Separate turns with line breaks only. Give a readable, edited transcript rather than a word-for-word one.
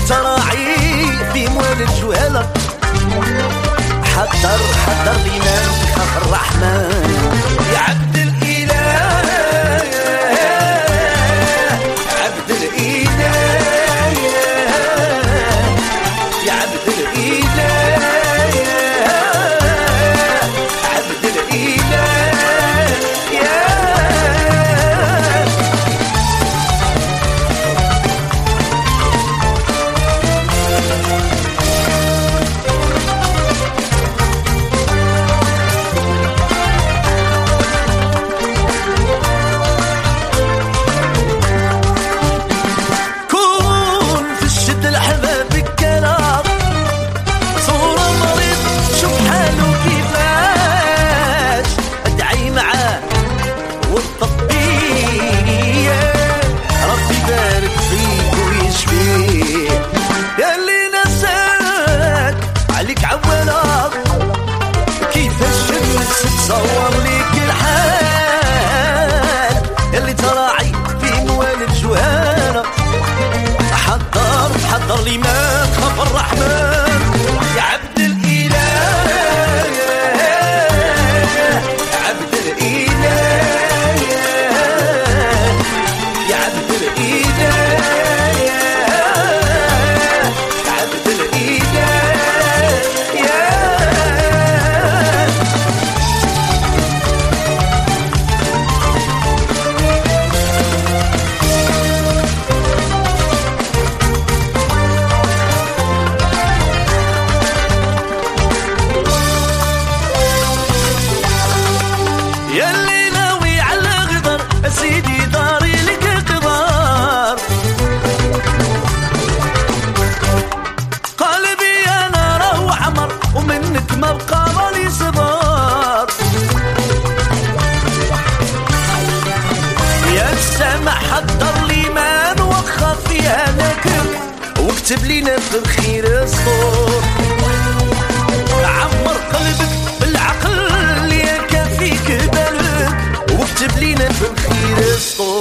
تراعي في موال الجوالة. حضر لينا خاف الرحمن يا عبد الإله، عبد الإله، يا عبد الإله، عبد الإله. تصور ليك الحال اللي تراعي في موال الجوانة. حضر لي ما خاف الرحمن يا عبد الإله، عبد الإله، يا عبد الإله، عبد الإله. ياللي ناوي على غدر سيدي داري لك قدار، قلبي انا راهو عمر ومنك ما بقى مالي صبار. يا السامع حضر لي ما نوخر فيها لكن واكتب لينا في الخير الصور. عمر قلبك بالعقل يا كافيك بالك واكتب لينا في الخير الصور.